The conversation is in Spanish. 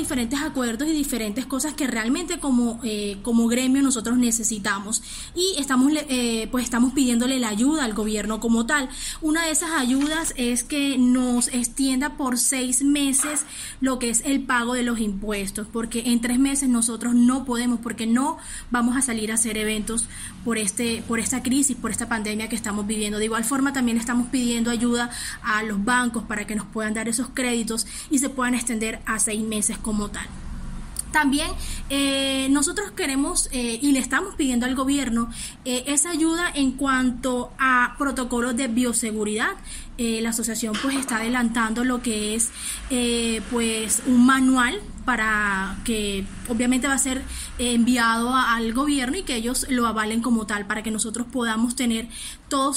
diferentes acuerdos y diferentes cosas que realmente como gremio nosotros necesitamos, y estamos pidiéndole la ayuda al gobierno como tal. Una de esas ayudas es que nos extienda por 6 meses lo que es el pago de los impuestos, porque en 3 meses nosotros no podemos, porque no vamos a salir a hacer eventos por esta crisis, por esta pandemia que estamos viviendo. De igual forma también estamos pidiendo ayuda a los bancos para que nos puedan dar esos créditos y se puedan extender a 6 meses como tal. También nosotros queremos y le estamos pidiendo al gobierno esa ayuda en cuanto a protocolos de bioseguridad. La asociación pues está adelantando lo que es pues un manual para que obviamente va a ser enviado al gobierno y que ellos lo avalen como tal, para que nosotros podamos tener todos